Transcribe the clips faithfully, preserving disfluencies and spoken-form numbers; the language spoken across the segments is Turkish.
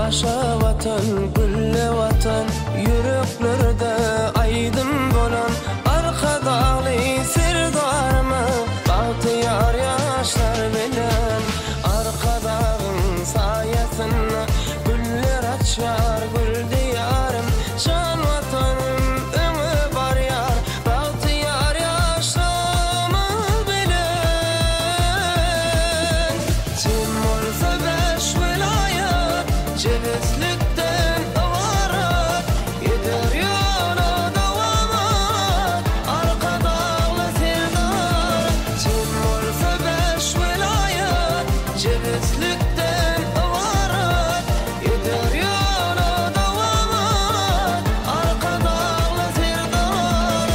Yaşa vatan, gülle vatan, yüreklerde aydın bolan arka dağlı sirdarıma bahtiyar yaşlar bilen arka dağın sayesinde güller açar gül diyarım can vatanım ömü var yar bahtiyar yaşamı bilen kim olsa beş vilayet cevizlikten avarak gider yola davamat arka dağlı sirdar kim olsa beş vilayet cevizlikten avarak gider yola davamat arka dağlı sirdar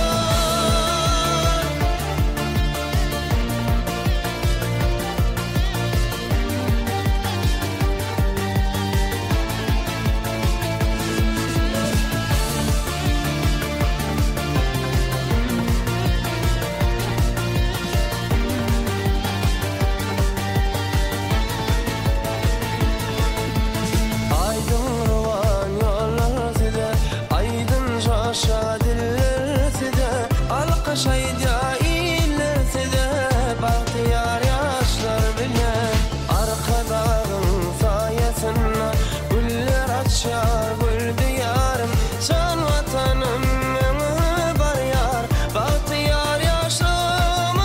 Aydın ruvan yollar size, aydın coşa diller size, alkış ayda iller size, bahtiyar yaşlar bilen, arka dağın sayesinde, güller açar gül diyarım, can vatanım ömü var yar, bahtiyar yaşamı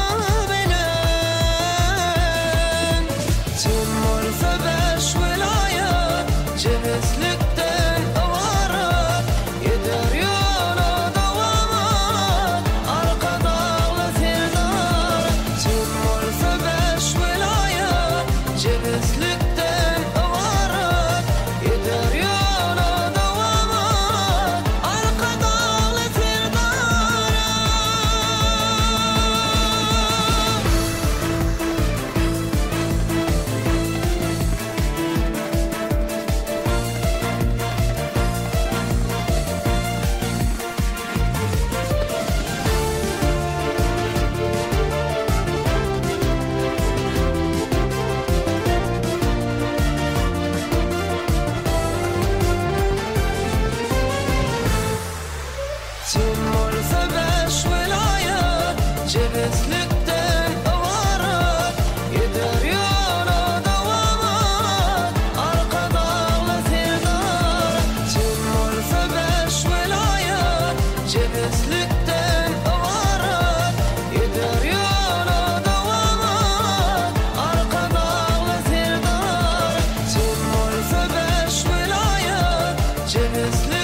bilen, kim olsa beş vilayet, cevizlikten avarak gider yola davamat arka dağlı sirdar kim olsa beş vilayet cevizlikten avarak gider yola davamat arka dağlı sirdar kim olsa beş vilayet cevizlikten avarak gider yola davamat arka dağlı sirdar kim olsa beş vilayet cevizlikten avarak gider yola davamat arka dağlı sirdar kim olsa beş vilayet cevizlikten